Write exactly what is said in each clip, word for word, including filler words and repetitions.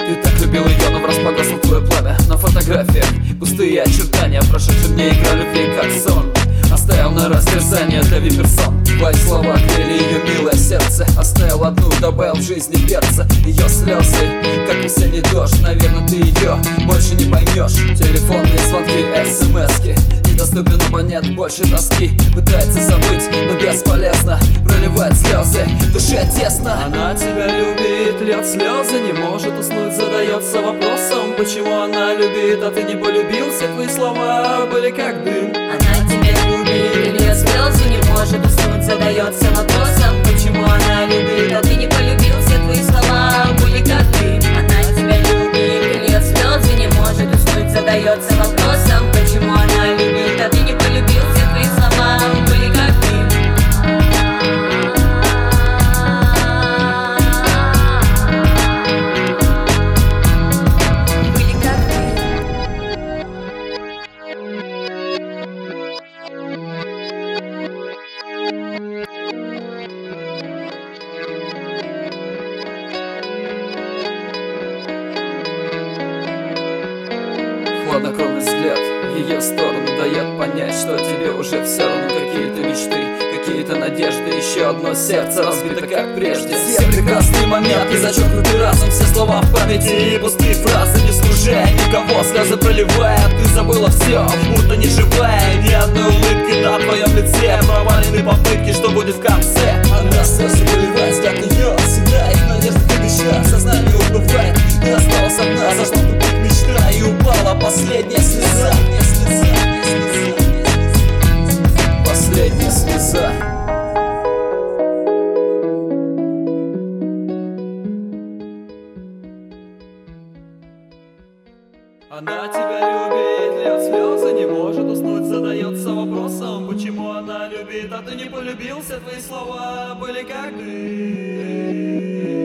Ты так любил ее, но враз погасло твое пламя. На фотографиях пустые очертания прошедших мне игра любви как сон. Оставил на растерзание для виперсон. Твои слова грели ее милое сердце. Оставил одну, добавил в жизни перца. Ее слезы, как весенний дождь. Наверное, ты ее больше не поймешь. Телефонные звонки, смски. Недоступен, но нет больше тоски. Пытается забыть, но бесполезно. Проливает слезы, душе тесно. Она тебя любит, льет слезы, не может уснуть, задается вопросом, почему она любит, а ты не полюбил. Все твои слова были как дым. Она тебя любит, льет слезы, не может уснуть, задается вопросом, почему она любит, а ты не полюбил. Все твои слова были как дым. Она тебя любит, льет слезы, не может уснуть, задается вопросом, почему она любит, а ты не полюбил. Все твои слова были как дым. Хладнокровный взгляд в ее сторону дает понять, что тебе уже все равно. Какие-то мечты, какие-то надежды, еще одно сердце разбито как прежде. Все прекрасные моменты, зачеркнуты разом, все слова в памяти и пустые фразы, не слушая никого, слезы проливая. Ты забыла все, будто не живая, ни одной улыбки на твоем лице. Провалены попытки, что будет в конце. Она слезы проливает, взгляд ее седает, надежда дыша, сознание убывает. Ты осталась одна, зашла в тупик мечта и упала последняя слеза. Последняя слеза. Она тебя любит, льет слезы, не может уснуть, задается вопросом, почему она любит, а ты не полюбил. Все твои слова были как дым.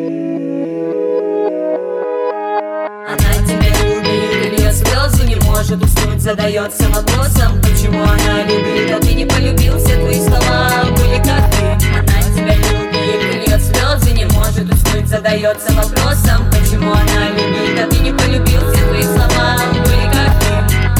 Она тебя любит, льет слезы, не может уснуть, задается вопросом, почему она любит, а ты не полюбил. Все твои слова были как дым. Она тебя любит, льет слезы, не может уснуть, задается вопросом, почему она любит, а ты не полюбил. Все твои слова были как дым.